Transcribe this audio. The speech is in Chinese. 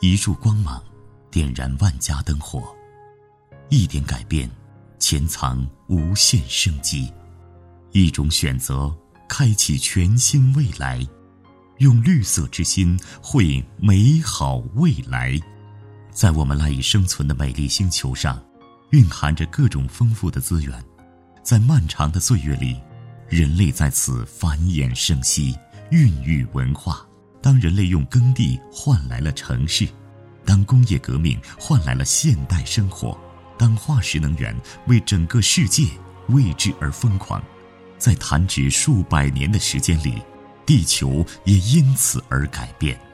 一束光芒点燃万家灯火，一点改变潜藏无限生机，一种选择开启全新未来，用绿色之心绘美好未来。在我们赖以生存的美丽星球上，蕴含着各种丰富的资源。在漫长的岁月里，人类在此繁衍生息，孕育文化。当人类用耕地换来了城市，当工业革命换来了现代生活，当化石能源为整个世界为之而疯狂，在弹指数百年的时间里，地球也因此而改变。